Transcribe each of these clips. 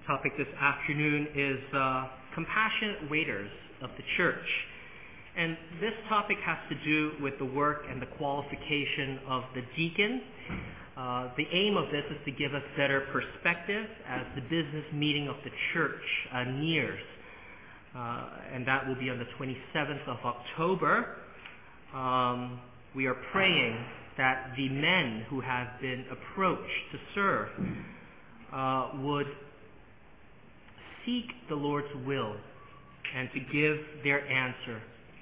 Topic this afternoon is compassionate waiters of the church. And this topic has to do with the work and the qualification of the deacon. The aim of this is to give us better perspective as the business meeting of the church nears. And that will be on the 27th of October. We are praying that the men who have been approached to serve would seek the Lord's will and to give their answer.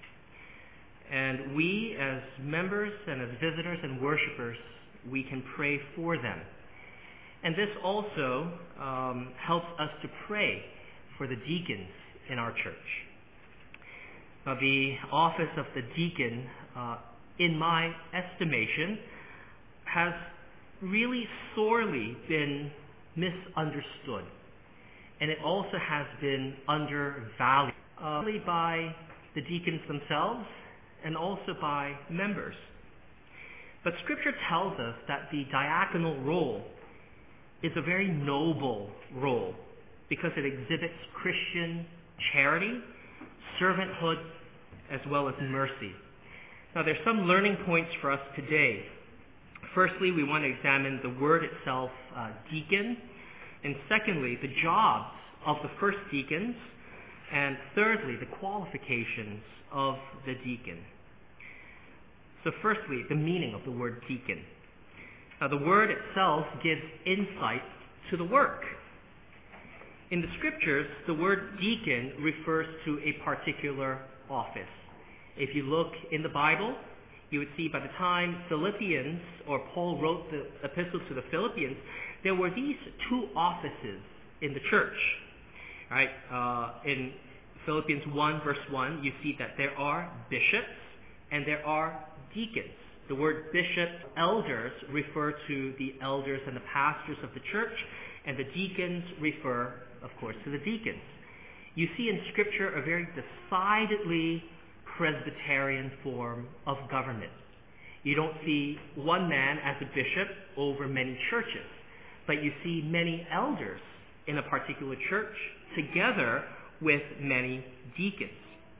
And we as members and as visitors and worshipers, we can pray for them. And this also helps us to pray for the deacons in our church. Now, the office of the deacon, in my estimation, has really sorely been misunderstood. And it also has been undervalued by the deacons themselves and also by members. But Scripture tells us that the diaconal role is a very noble role because it exhibits Christian charity, servanthood, as well as mercy. Now, there's some learning points for us today. Firstly, we want to examine the word itself, deacon. And secondly, the jobs of the first deacons. And thirdly, the qualifications of the deacon. So firstly, the meaning of the word deacon. Now, the word itself gives insight to the work. In the Scriptures, the word deacon refers to a particular office. If you look in the Bible, you would see by the time Philippians, or Paul wrote the epistle to the Philippians, there were these two offices in the church. Right? In Philippians 1 verse 1, you see that there are bishops and there are deacons. The word bishop, elders, refer to the elders and the pastors of the church, and the deacons refer, of course, to the deacons. You see in Scripture a very decidedly Presbyterian form of government. You don't see one man as a bishop over many churches, but you see many elders in a particular church together with many deacons.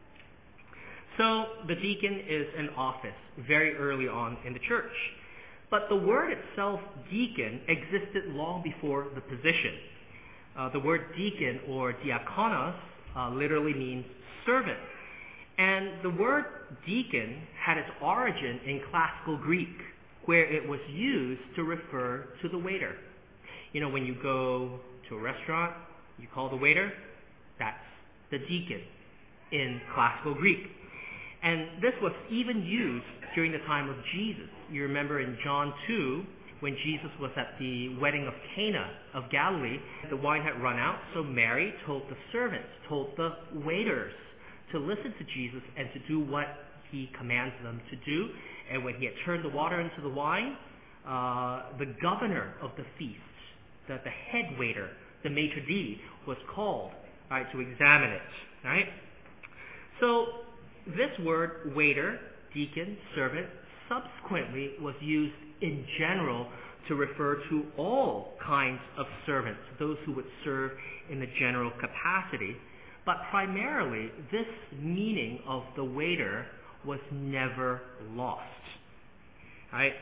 So the deacon is an office very early on in the church. But the word itself, deacon, existed long before the position. The word deacon or diakonos literally means servant. And the word deacon had its origin in classical Greek, where it was used to refer to the waiter. You know, when you go to a restaurant, you call the waiter, that's the deacon in classical Greek. And this was even used during the time of Jesus. You remember in John 2, when Jesus was at the wedding of Cana of Galilee, the wine had run out, so Mary told the servants, told the waiters to listen to Jesus and to do what he commands them to do. And when he had turned the water into the wine, the governor of the feast, the head waiter, the maitre d', was called, right, to examine it. Right? So this word, waiter, deacon, servant, subsequently was used in general to refer to all kinds of servants, those who would serve in the general capacity. But primarily, this meaning of the waiter was never lost. Right?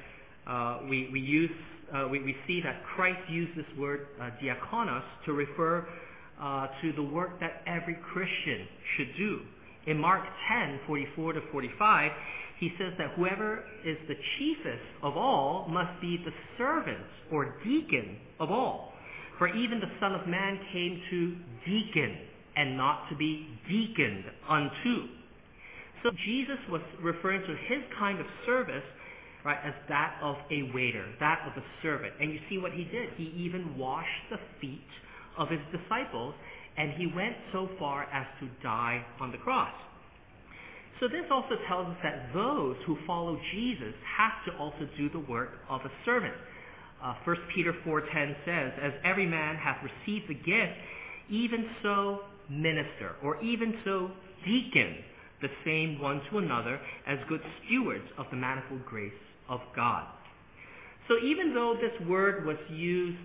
We see that Christ used this word diakonos to refer to the work that every Christian should do. In Mark 10:44-45, he says that whoever is the chiefest of all must be the servant or deacon of all. For even the Son of Man came to deacon and not to be deaconed unto. So Jesus was referring to his kind of service, right, as that of a waiter, that of a servant. And you see what he did. He even washed the feet of his disciples, and he went so far as to die on the cross. So this also tells us that those who follow Jesus have to also do the work of a servant. 1 Peter 4:10 says, "As every man hath received the gift, even so minister," or even so deacon, the same one to another as good stewards of the manifold grace of God. So even though this word was used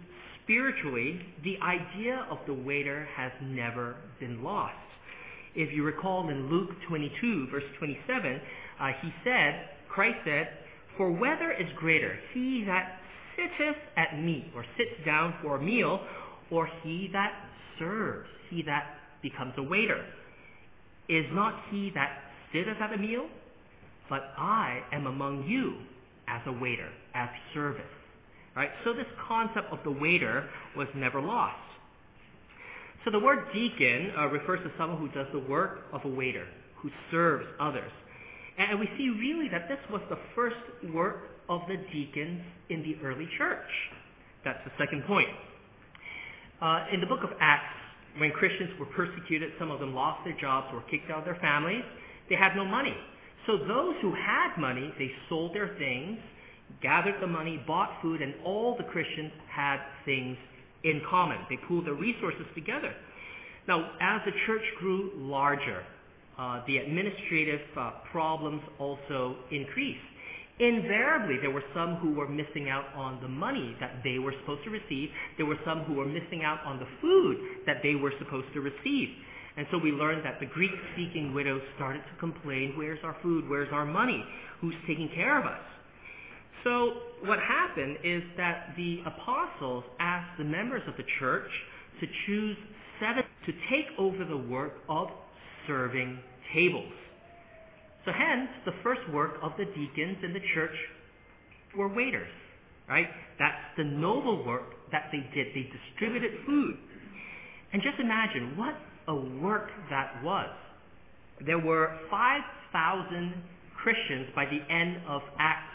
spiritually, the idea of the waiter has never been lost. If you recall in Luke 22, verse 27, Christ said, "For whether is greater, he that sitteth at meat, or sits down for a meal, or he that serves, he that becomes a waiter? Is not he that sitteth at a meal? But I am among you as a waiter, as service." Right? So this concept of the waiter was never lost. So the word deacon refers to someone who does the work of a waiter, who serves others. And we see really that this was the first work of the deacons in the early church. That's the second point. In the book of Acts, when Christians were persecuted, some of them lost their jobs or kicked out of their families. They had no money. So those who had money, they sold their things, gathered the money, bought food, and all the Christians had things in common. They pooled their resources together. Now, as the church grew larger, the administrative problems also increased. Invariably, there were some who were missing out on the money that they were supposed to receive. There were some who were missing out on the food that they were supposed to receive. And so we learned that the Greek-speaking widows started to complain, "Where's our food? Where's our money? Who's taking care of us?" So what happened is that the apostles asked the members of the church to choose 7 to take over the work of serving tables. So hence, the first work of the deacons in the church were waiters, right? That's the noble work that they did. They distributed food. And just imagine what a work that was. There were 5,000 Christians by the end of Acts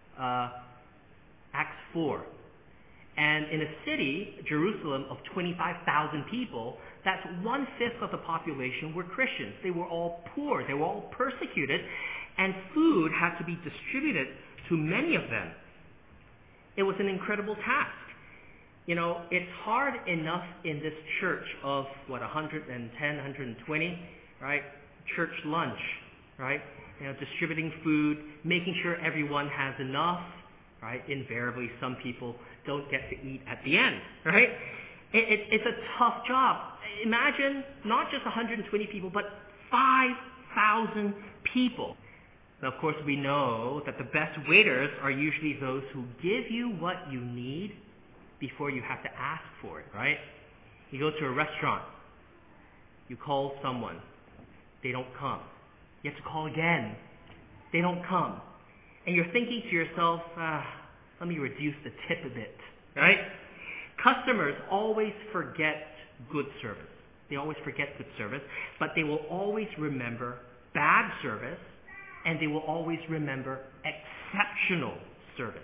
4. And in a city, Jerusalem, of 25,000 people, that's 1/5 of the population were Christians. They were all poor. They were all persecuted. And food had to be distributed to many of them. It was an incredible task. You know, it's hard enough in this church of, 110, 120, right? Church lunch, right? You know, distributing food, making sure everyone has enough, right? Invariably, some people don't get to eat at the end, right? It's a tough job. Imagine not just 120 people, but 5,000 people. Now, of course, we know that the best waiters are usually those who give you what you need before you have to ask for it, right? You go to a restaurant, you call someone, they don't come. You have to call again, they don't come. And you're thinking to yourself, let me reduce the tip a bit, right? Customers always forget good service. They always forget good service, but they will always remember bad service, and they will always remember exceptional service.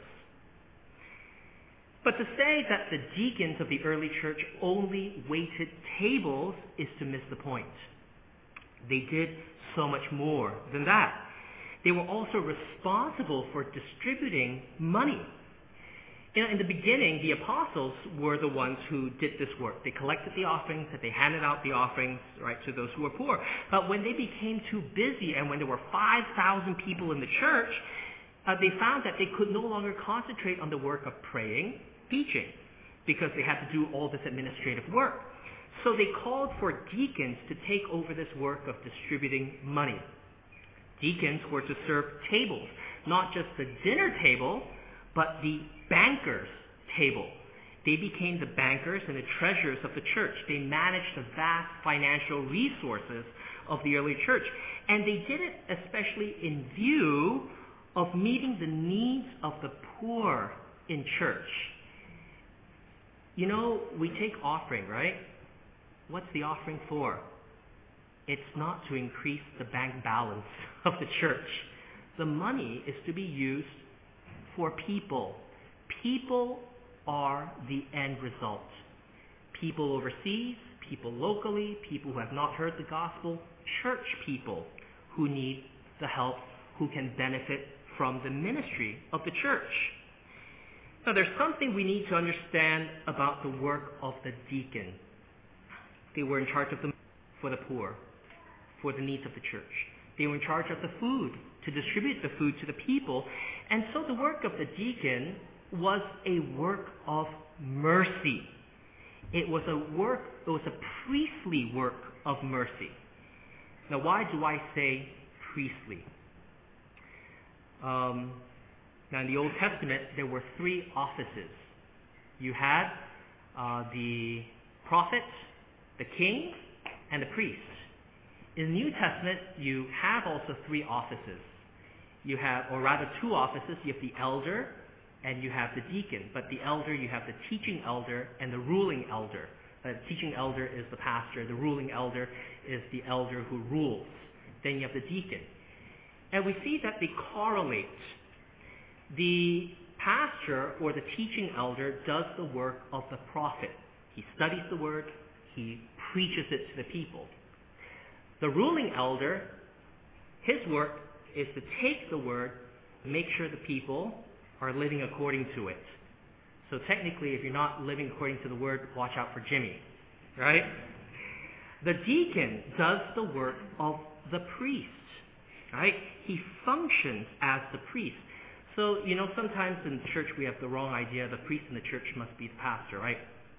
But to say that the deacons of the early church only waited tables is to miss the point. They did so much more than that. They were also responsible for distributing money. You know, in the beginning, the apostles were the ones who did this work. They collected the offerings, and they handed out the offerings, right, to those who were poor. But when they became too busy, and when there were 5,000 people in the church, they found that they could no longer concentrate on the work of praying, teaching, because they had to do all this administrative work. So they called for deacons to take over this work of distributing money. Deacons were to serve tables, not just the dinner table, but the banker's table. They became the bankers and the treasurers of the church. They managed the vast financial resources of the early church. And they did it especially in view of meeting the needs of the poor in church. You know, we take offering, right? What's the offering for? It's not to increase the bank balance of the church. The money is to be used for people. People are the end result. People overseas, people locally, people who have not heard the gospel, church people who need the help, who can benefit from the ministry of the church. Now, there's something we need to understand about the work of the deacon. They were in charge of the for the poor, for the needs of the church. They were in charge of the food, to distribute the food to the people. And so the work of the deacon was a work of mercy. It was a priestly work of mercy. Now, why do I say priestly? Now, in the Old Testament, there were 3 offices. You had the prophet, the king, and the priest. In the New Testament, you have also 3 offices. You have, or rather 2 offices. You have the elder and you have the deacon. But the elder, you have the teaching elder and the ruling elder. The teaching elder is the pastor. The ruling elder is the elder who rules. Then you have the deacon. And we see that they correlate. The pastor or the teaching elder does the work of the prophet. He studies the word. He preaches it to the people. The ruling elder, his work is to take the word, make sure the people are living according to it. So technically, if you're not living according to the word, watch out for Jimmy, right? The deacon does the work of the priest, right? He functions as the priest. So, sometimes in church we have the wrong idea. The priest in the church must be the pastor, right?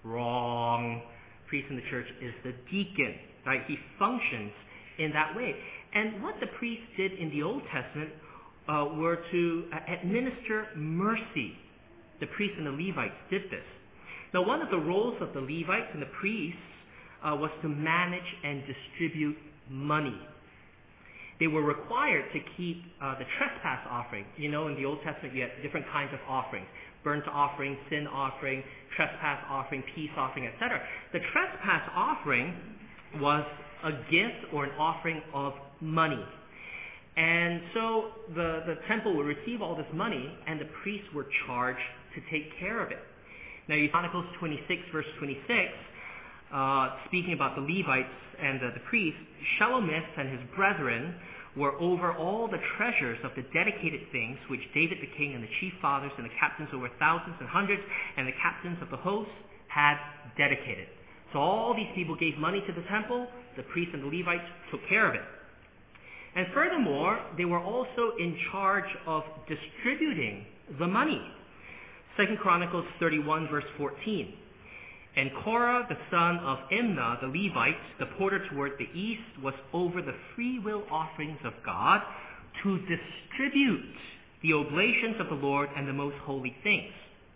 Wrong. Priest in the church is the deacon, right? He functions in that way. And what the priests did in the Old Testament were to administer mercy. The priests and the Levites did this. Now, one of the roles of the Levites and the priests was to manage and distribute money. They were required to keep the trespass offering. In the Old Testament, you had different kinds of offerings. Burnt offering, sin offering, trespass offering, peace offering, etc. The trespass offering was a gift or an offering of money. And so the temple would receive all this money, and the priests were charged to take care of it. Now, Chronicles 26, verse 26, speaking about the Levites and the priests, Shelomith and his brethren were over all the treasures of the dedicated things which David the king and the chief fathers and the captains over thousands and hundreds and the captains of the hosts had dedicated. So all these people gave money to the temple. The priests and the Levites took care of it. And furthermore, they were also in charge of distributing the money. 2 Chronicles 31, verse 14. And Korah, the son of Imnah, the Levite, the porter toward the east, was over the freewill offerings of God to distribute the oblations of the Lord and the most holy things.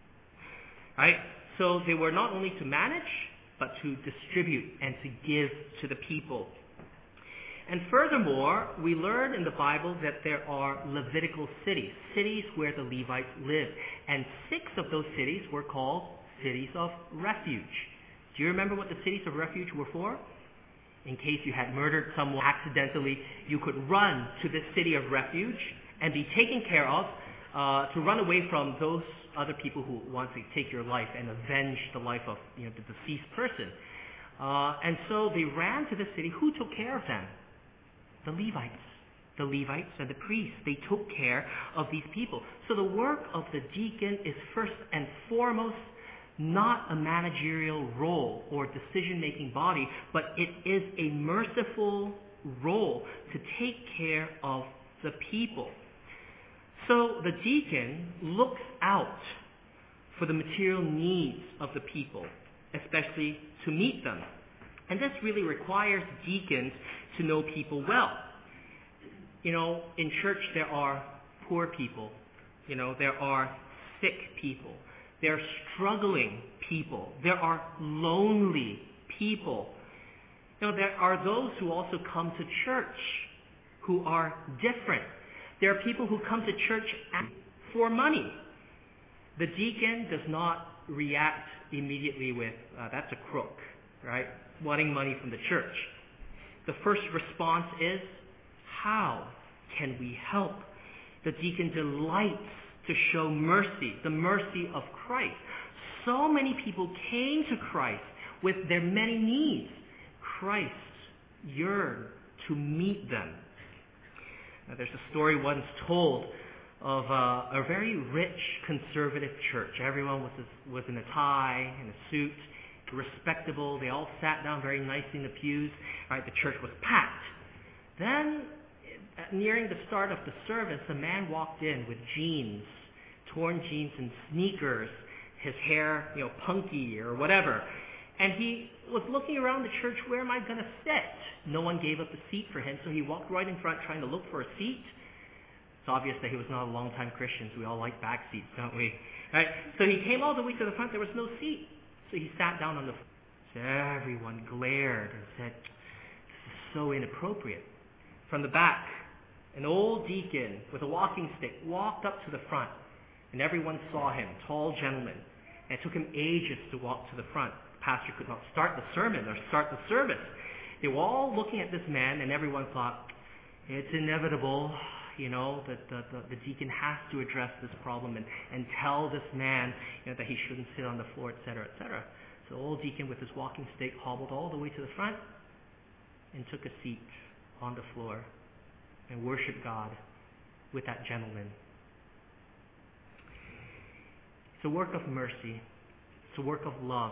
Right? So they were not only to manage, but to distribute and to give to the people. And furthermore, we learn in the Bible that there are Levitical cities, cities where the Levites lived. And 6 of those cities were called cities of refuge. Do you remember what the cities of refuge were for? In case you had murdered someone accidentally, you could run to this city of refuge and be taken care of to run away from those other people who want to take your life and avenge the life of the deceased person. And so they ran to the city. Who took care of them? The Levites. The Levites and the priests. They took care of these people. So the work of the deacon is first and foremost not a managerial role or decision-making body, but it is a merciful role to take care of the people. So the deacon looks out for the material needs of the people, especially to meet them. And this really requires deacons to know people well. In church there are poor people. There are sick people. There are struggling people. There are lonely people. There are those who also come to church who are different. There are people who come to church for money. The deacon does not react immediately with, that's a crook, right? Wanting money from the church. The first response is, how can we help? The deacon delights to show mercy, the mercy of Christ. So many people came to Christ with their many needs. Christ yearned to meet them. Now, there's a story once told of a very rich conservative church. Everyone was in a tie and a suit, respectable. They all sat down very nicely in the pews. Right, the church was packed. Then, nearing the start of the service, a man walked in with jeans, torn jeans and sneakers, his hair, punky or whatever. And he was looking around the church, where am I going to sit? No one gave up a seat for him, so he walked right in front trying to look for a seat. It's obvious that he was not a long-time Christian. We all like back seats, don't we? Right? So he came all the way to the front. There was no seat. So he sat down on the floor. So everyone glared and said, this is so inappropriate. From the back, an old deacon with a walking stick walked up to the front, and everyone saw him, tall gentleman. And it took him ages to walk to the front. The pastor could not start the sermon or start the service. They were all looking at this man, and everyone thought, it's inevitable, that the deacon has to address this problem and tell this man that he shouldn't sit on the floor, etc., etc. So the old deacon with his walking stick hobbled all the way to the front and took a seat on the floor and worshiped God with that gentleman. It's a work of mercy. It's a work of love.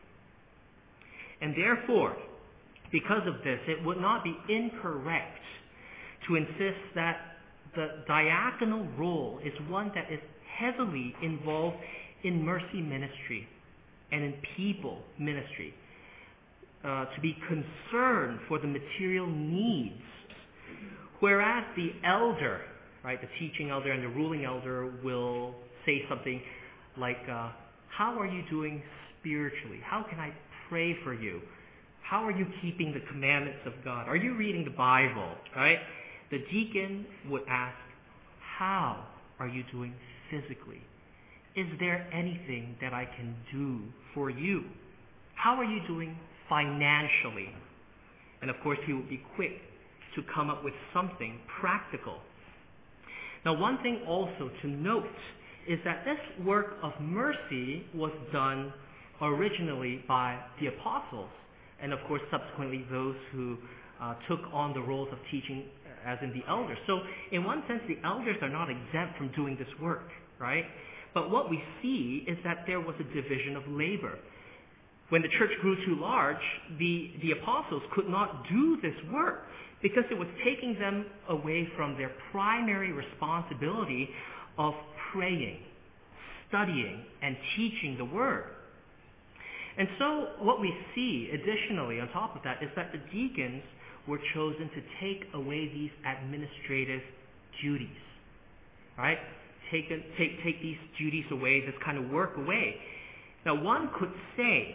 And therefore, because of this, it would not be incorrect to insist that the diaconal role is one that is heavily involved in mercy ministry and in people ministry. To be concerned for the material needs. Whereas the elder, right, the teaching elder and the ruling elder will say something like, how are you doing spiritually? How can I pray for you? How are you keeping the commandments of God? Are you reading the Bible? Right? The deacon would ask, how are you doing physically? Is there anything that I can do for you? How are you doing financially? And of course, he would be quick to come up with something practical. Now, one thing also to note is that this work of mercy was done originally by the apostles, and of course, subsequently those who took on the roles of teaching, as in the elders. So, in one sense, the elders are not exempt from doing this work, right? But what we see is that there was a division of labor. When the church grew too large, the apostles could not do this work because it was taking them away from their primary responsibility of praying, studying, and teaching the Word. And so what we see additionally on top of that is that the deacons were chosen to take away these administrative duties, right? Take these duties away, this kind of work away. Now one could say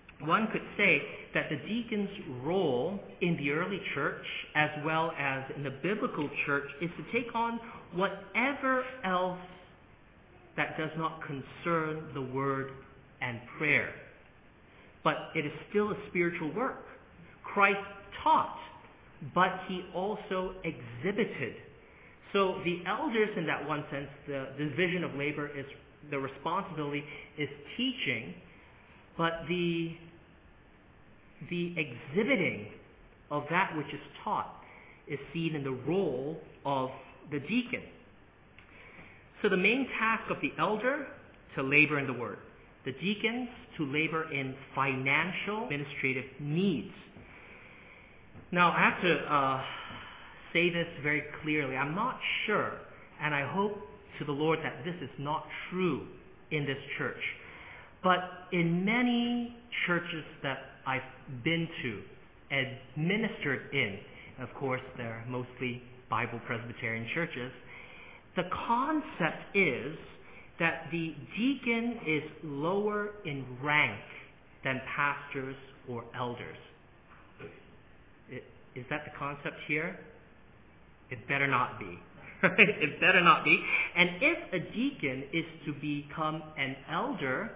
that the deacon's role in the early church, as well as in the biblical church, is to take on whatever else that does not concern the Word and prayer. But it is still a spiritual work. Christ taught, but he also exhibited. So the elders, in that one sense, the division of labor is, the responsibility is teaching, but the exhibiting of that which is taught is seen in the role of the deacon. So the main task of the elder, to labor in the Word. The deacons, to labor in financial, administrative needs. Now, I have to say this very clearly. I'm not sure, and I hope to the Lord that this is not true in this church. But in many churches that I've been to and ministered in, and of course they're mostly Bible Presbyterian churches, the concept is that the deacon is lower in rank than pastors or elders. Is that the concept here? It better not be. It better not be. And if a deacon is to become an elder,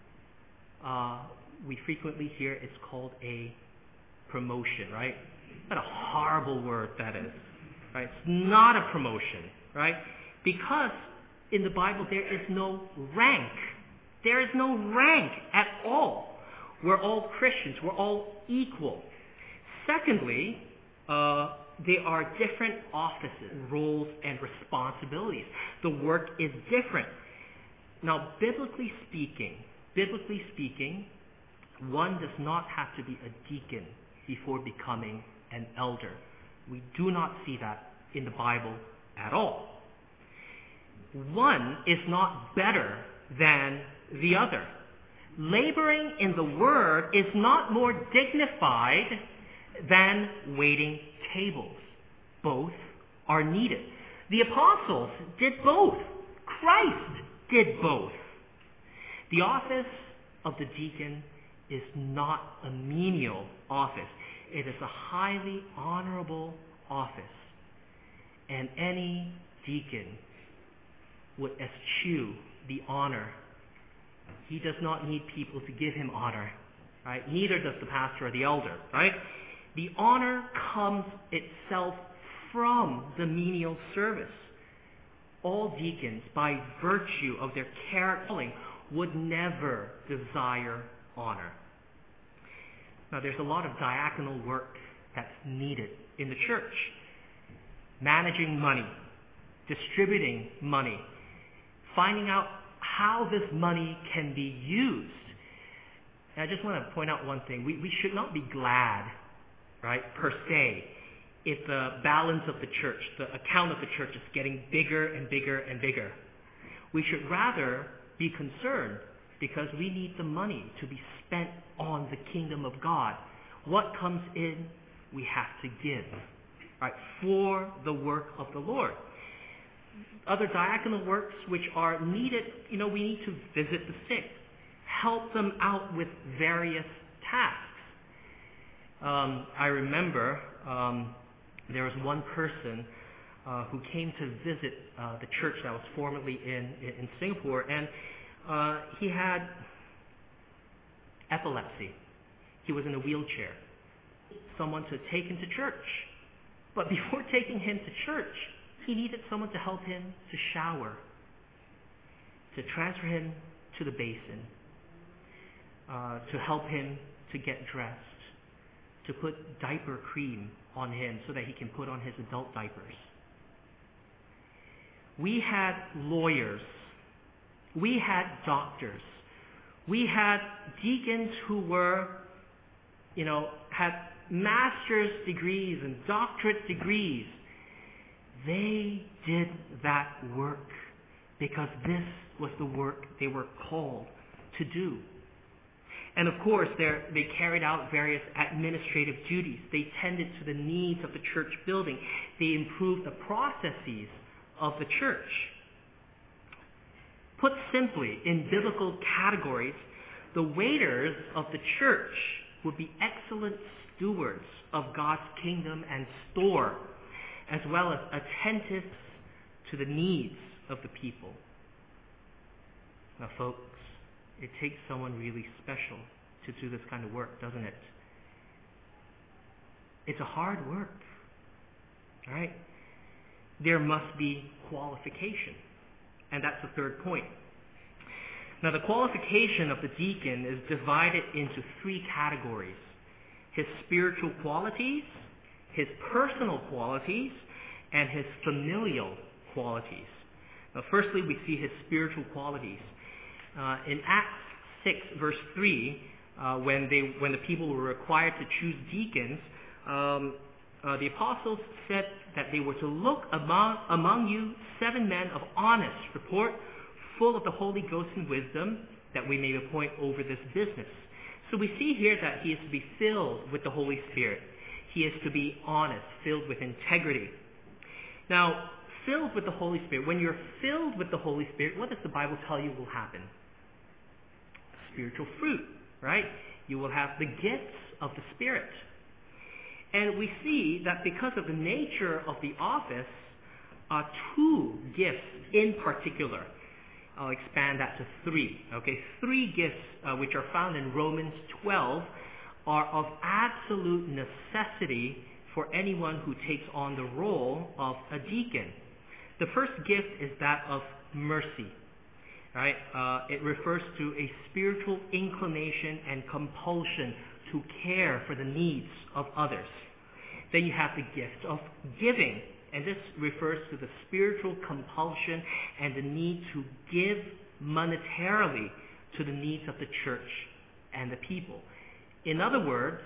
we frequently hear it's called a promotion, right? What a horrible word that is, right? It's not a promotion, right? Because in the Bible there is no rank. There is no rank at all. We're all Christians. We're all equal. Secondly, there are different offices, roles, and responsibilities. The work is different. Now, biblically speaking, one does not have to be a deacon before becoming an elder. We do not see that in the Bible at all. One is not better than the other. laboring in the word is not more dignified than waiting tables. Both are needed. The apostles did both. Christ did both. The office of the deacon is not a menial office. It is a highly honorable office. And any deacon would eschew the honor. He does not need people to give him honor, right? Neither does the pastor or the elder, right? The honor comes itself from the menial service. All deacons, by virtue of their character, would never desire honor. Now, there's a lot of diaconal work that's needed in the church. Managing money, distributing money, finding out how this money can be used. And I just want to point out one thing. We should not be glad, right, per se, if the balance of the church, the account of the church is getting bigger and bigger and bigger. We should rather be concerned because we need the money to be spent on the kingdom of God. What comes in, we have to give, right, for the work of the Lord. Other diaconal works which are needed, we need to visit the sick, help them out with various tasks. I remember there was one person who came to visit the church that was formerly in Singapore, and he had epilepsy. He was in a wheelchair. Someone to take him to church. But before taking him to church, he needed someone to help him to shower, to transfer him to the basin, to help him to get dressed, to put diaper cream on him so that he can put on his adult diapers. We had lawyers. We had doctors. We had deacons who were, had master's degrees and doctorate degrees. They did that work because this was the work they were called to do. And of course, they carried out various administrative duties. They tended to the needs of the church building. They improved the processes of the church. Put simply, in biblical categories, the waiters of the church would be excellent stewards of God's kingdom and store, as well as attentive to the needs of the people. Now, folks, it takes someone really special to do this kind of work, doesn't it? It's a hard work, right? There must be qualification, and that's the third point. Now, the qualification of the deacon is divided into three categories: his spiritual qualities, his personal qualities, and his familial qualities. Now, firstly, we see his spiritual qualities. In Acts 6, verse 3, when the people were required to choose deacons, the apostles said that they were to look among you 7 men of honest report, full of the Holy Ghost and wisdom, that we may appoint over this business. So we see here that he is to be filled with the Holy Spirit. He is to be honest, filled with integrity. Now, filled with the Holy Spirit, when you're filled with the Holy Spirit, what does the Bible tell you will happen? Spiritual fruit, right? You will have the gifts of the Spirit. And we see that because of the nature of the office, 2 gifts in particular. I'll expand that to 3. Okay, 3 gifts which are found in Romans 12 are of absolute necessity for anyone who takes on the role of a deacon. The first gift is that of mercy. Right? It refers to a spiritual inclination and compulsion to care for the needs of others. Then you have the gift of giving, and this refers to the spiritual compulsion and the need to give monetarily to the needs of the church and the people. In other words,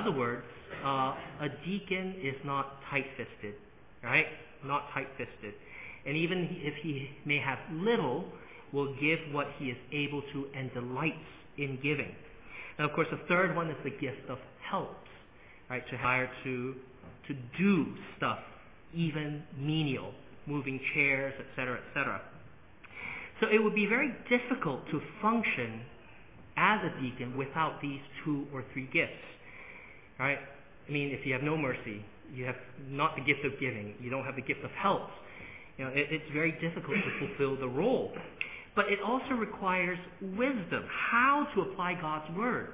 a deacon is not tight-fisted, right? Not tight-fisted. And even if he may have little, will give what he is able to and delights in giving. And of course, the third one is the gift of helps, right? To hire to do stuff, even menial, moving chairs, etc., etc. So it would be very difficult to function as a deacon without these 2 or 3 gifts, right? I mean, if you have no mercy, you have not the gift of giving, you don't have the gift of helps, it's very difficult to fulfill the role. But it also requires wisdom, how to apply God's word.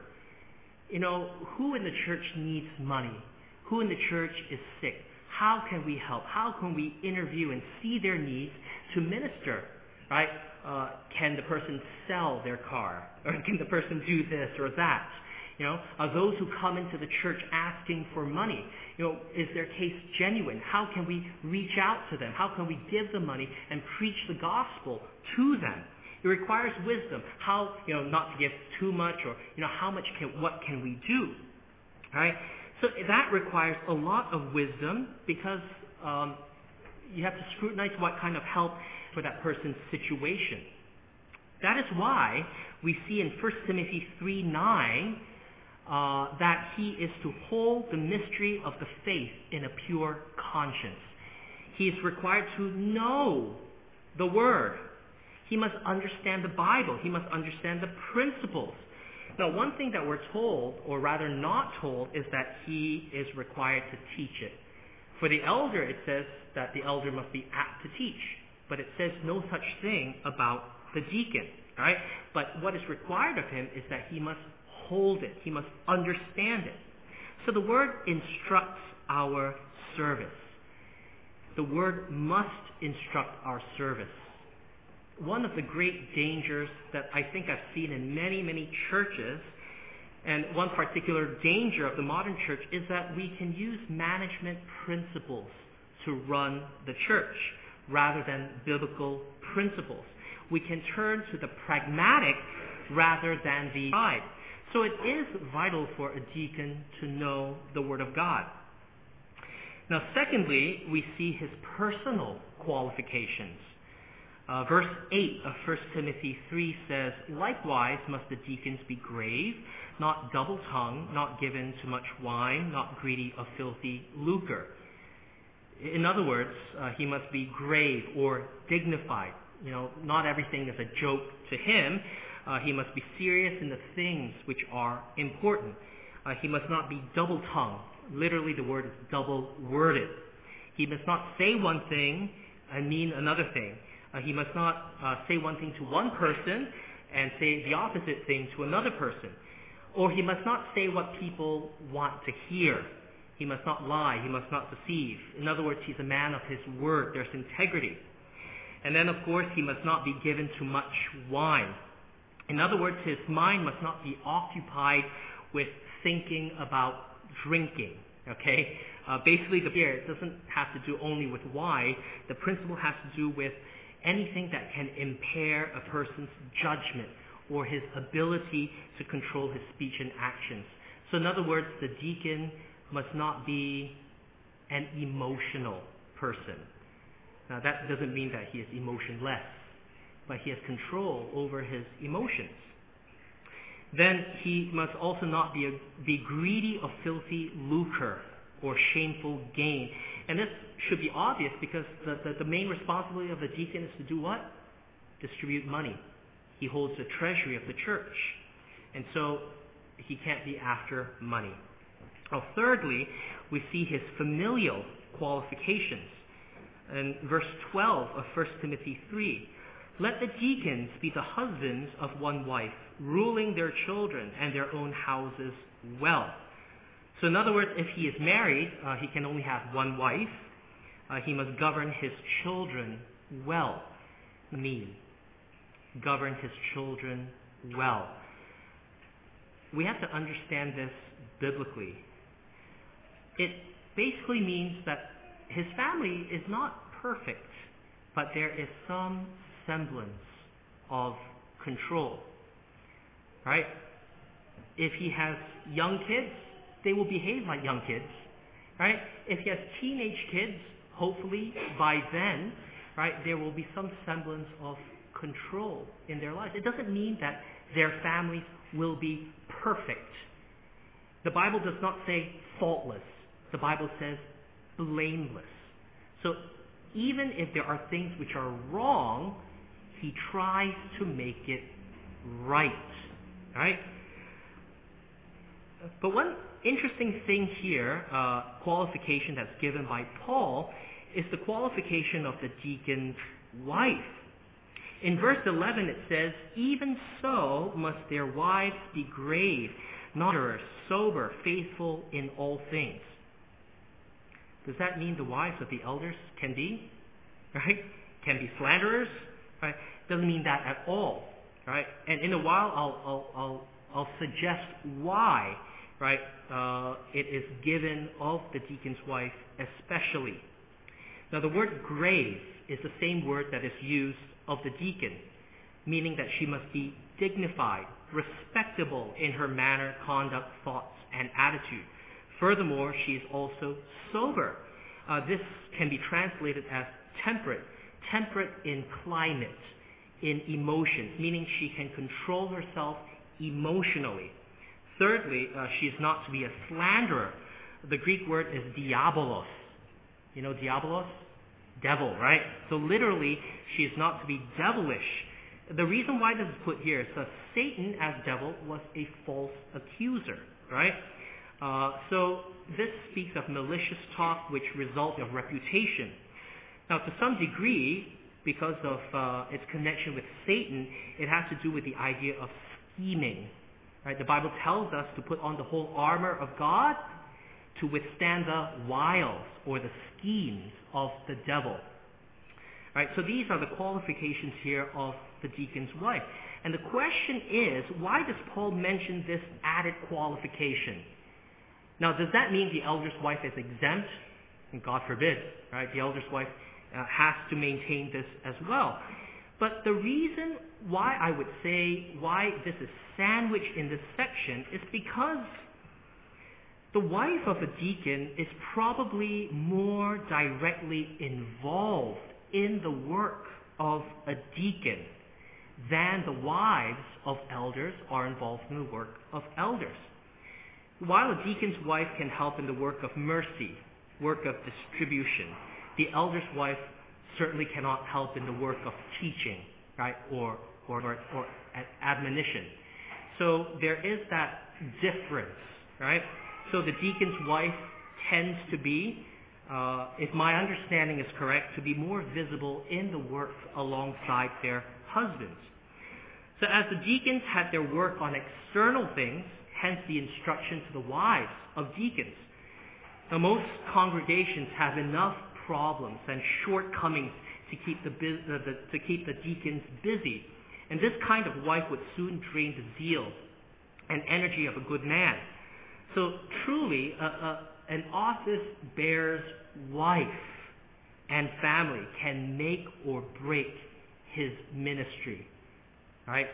Who in the church needs money? Who in the church is sick? How can we help? How can we interview and see their needs to minister, right? Can the person sell their car? Or can the person do this or that? Those who come into the church asking for money, is their case genuine? How can we reach out to them? How can we give them money and preach the gospel to them? It requires wisdom. How, not to give too much, or, what can we do? Right? So that requires a lot of wisdom, because you have to scrutinize what kind of help for that person's situation. That is why we see in 1 Timothy 3:9 that he is to hold the mystery of the faith in a pure conscience. He is required to know the Word. He must understand the Bible. He must understand the principles. Now, one thing that we're told, or rather not told, is that he is required to teach it. For the elder, it says that the elder must be apt to teach. But it says no such thing about the deacon. Right? But what is required of him is that he must hold it. He must understand it. So the word instructs our service. The word must instruct our service. One of the great dangers that I think I've seen in many, many churches, and one particular danger of the modern church, is that we can use management principles to run the church rather than biblical principles. We can turn to the pragmatic rather than the side. So it is vital for a deacon to know the Word of God. Now, secondly, we see his personal qualifications. Verse 8 of 1 Timothy 3 says, "Likewise must the deacons be grave, not double-tongued, not given to much wine, not greedy of filthy lucre." In other words, he must be grave or dignified. Not everything is a joke to him. He must be serious in the things which are important. He must not be double-tongued. Literally, the word is double-worded. He must not say one thing and mean another thing. He must not say one thing to one person and say the opposite thing to another person. Or he must not say what people want to hear. He must not lie. He must not deceive. In other words, he's a man of his word. There's integrity. And then, of course, he must not be given to much wine. In other words, his mind must not be occupied with thinking about drinking. Okay? Basically, the beer, it doesn't have to do only with wine. The principle has to do with anything that can impair a person's judgment or his ability to control his speech and actions. So in other words, the deacon must not be an emotional person. Now, that doesn't mean that he is emotionless, but he has control over his emotions. Then he must also not be greedy of filthy lucre or shameful gain. And this should be obvious, because the main responsibility of the deacon is to do what? Distribute money. He holds the treasury of the church. And so he can't be after money. Now, thirdly, we see his familial qualifications. In verse 12 of 1 Timothy 3, "Let the deacons be the husbands of one wife, ruling their children and their own houses well." So in other words, if he is married, he can only have one wife. He must govern his children well. Govern his children well. We have to understand this biblically. It basically means that his family is not perfect, but there is some semblance of control. Right? If he has young kids, they will behave like young kids. Right? If he has teenage kids, hopefully by then, right, there will be some semblance of control in their lives. It doesn't mean that their families will be perfect. The Bible does not say faultless. The Bible says blameless. So even if there are things which are wrong, he tries to make it right. Right? But one interesting thing here, qualification that's given by Paul, is the qualification of the deacon's wife. In verse 11 it says, "Even so must their wives be grave, not murderers, sober, faithful in all things." Does that mean the wives of the elders can be? Right? Can be slanderers? Right? Doesn't mean that at all. Right? And in a while I'll suggest why, right, it is given of the deacon's wife especially. Now the word grave is the same word that is used of the deacon, meaning that she must be dignified, respectable in her manner, conduct, thoughts, and attitude. Furthermore, she is also sober. This can be translated as temperate in climate, in emotions, meaning she can control herself emotionally. Thirdly, she is not to be a slanderer. The Greek word is diabolos. You know diabolos? Devil, right? So literally, she is not to be devilish. The reason why this is put here is that Satan, as devil, was a false accuser, right? So this speaks of malicious talk which results of reputation. Now, to some degree, because of its connection with Satan, it has to do with the idea of scheming. Right? The Bible tells us to put on the whole armor of God to withstand the wiles or the schemes of the devil. Right? So these are the qualifications here of the deacon's wife. And the question is, why does Paul mention this added qualification? Now, does that mean the elder's wife is exempt? And God forbid, right? The elder's wife has to maintain this as well. But the reason why I would say why this is sandwiched in this section is because the wife of a deacon is probably more directly involved in the work of a deacon than the wives of elders are involved in the work of elders. While a deacon's wife can help in the work of mercy, work of distribution, the elder's wife certainly cannot help in the work of teaching, right, or admonition. So there is that difference, right? So the deacon's wife tends to be, if my understanding is correct, to be more visible in the work alongside their husbands. So as the deacons had their work on external things, hence the instruction to the wives of deacons. Now most congregations have enough problems and shortcomings to keep the deacons busy. And this kind of wife would soon drain the zeal and energy of a good man. So truly, an office-bearer's wife and family can make or break his ministry. Right?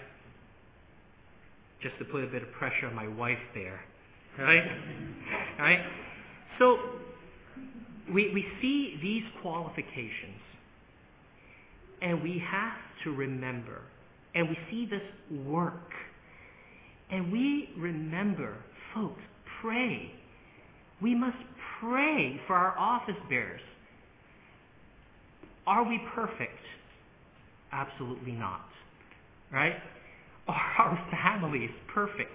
Just to put a bit of pressure on my wife there. Right? Right? So we see these qualifications, and we have to remember, and we see this work, and we remember, folks, pray. We must pray for our office bearers. Are we perfect? Absolutely not. Right? Are our families perfect?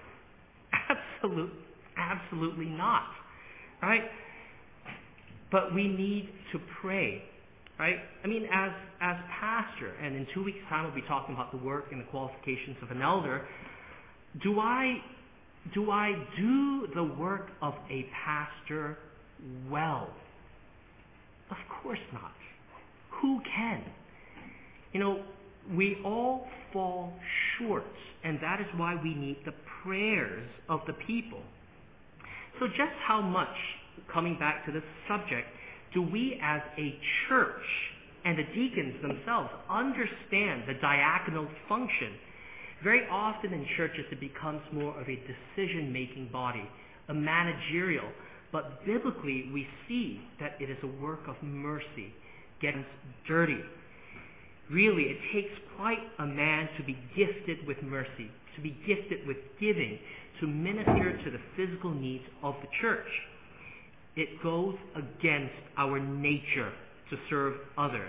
Absolutely not. Right? But we need to pray. Right? I mean, as pastor, and in 2 weeks' time we'll be talking about the work and the qualifications of an elder, do I do the work of a pastor well? Of course not. Who can? You know, we all fall short, and that is why we need the prayers of the people. So just how much, coming back to this subject, do we as a church and the deacons themselves understand the diaconal function? Very often in churches it becomes more of a decision-making body, a managerial. But biblically we see that it is a work of mercy, getting dirty. Really, it takes quite a man to be gifted with mercy. to be gifted with giving, to minister to the physical needs of the church. It goes against our nature to serve others.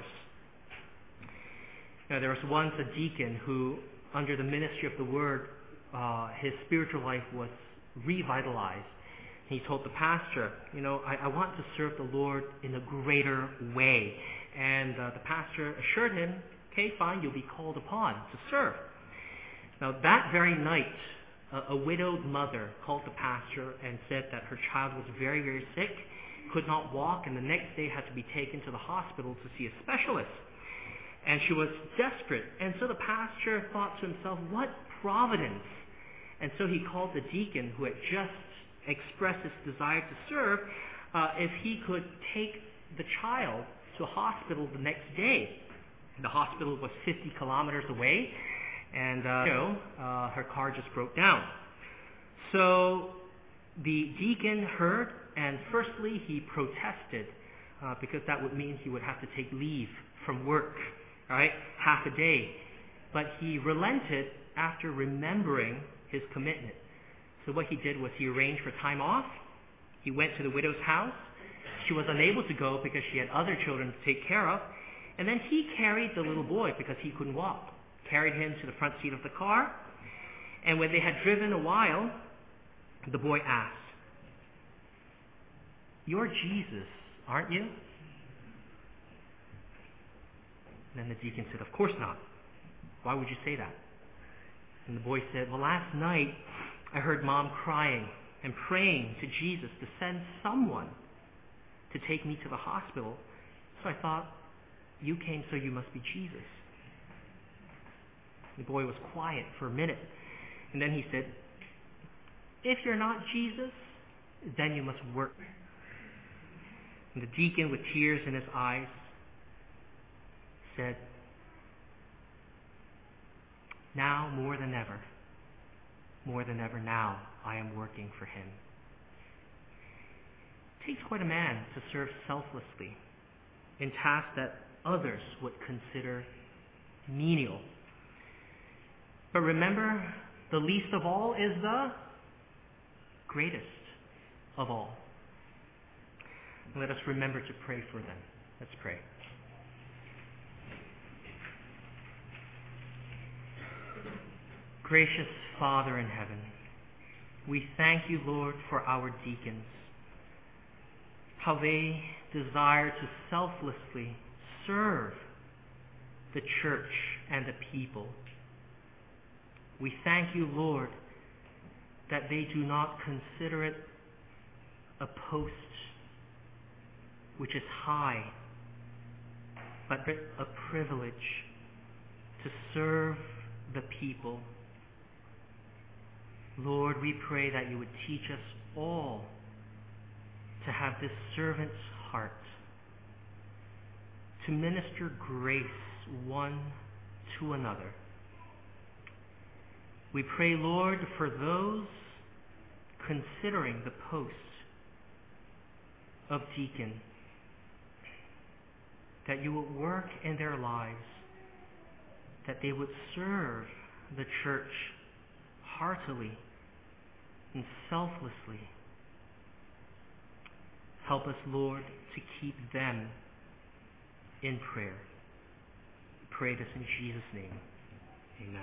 Now, there was once a deacon who, under the ministry of the word, his spiritual life was revitalized. He told the pastor, I want to serve the Lord in a greater way. And the pastor assured him, okay, fine, you'll be called upon to serve. Now, that very night, a widowed mother called the pastor and said that her child was very, very sick, could not walk, and the next day had to be taken to the hospital to see a specialist. And she was desperate. And so the pastor thought to himself, what providence? And so he called the deacon, who had just expressed his desire to serve, if he could take the child to a hospital the next day. The hospital was 50 kilometers away, and her car just broke down. So the deacon heard, and firstly he protested, because that would mean he would have to take leave from work, right, half a day. But he relented after remembering his commitment. So what he did was he arranged for time off. He went to the widow's house. She was unable to go because she had other children to take care of. And then he carried the little boy because he couldn't walk, carried him to the front seat of the car. And when they had driven a while, the boy asked, "You're Jesus, aren't you?" And then the deacon said, "Of course not. Why would you say that?" And the boy said, "Well, last night I heard Mom crying and praying to Jesus to send someone to take me to the hospital. So I thought, you came, so you must be Jesus." The boy was quiet for a minute. And then he said, "If you're not Jesus, then you must work." And the deacon, with tears in his eyes, said, "Now more than ever now, I am working for him." It takes quite a man to serve selflessly in tasks that others would consider menial. But remember, the least of all is the greatest of all. And let us remember to pray for them. Let's pray. Gracious Father in heaven, we thank you, Lord, for our deacons, how they desire to selflessly serve the church and the people. We thank you, Lord, that they do not consider it a post which is high, but a privilege to serve the people. Lord, we pray that you would teach us all to have this servant's heart, to minister grace one to another. We pray, Lord, for those considering the post of deacon, that you would work in their lives, that they would serve the church heartily and selflessly. Help us, Lord, to keep them in prayer. We pray this in Jesus' name. Amen.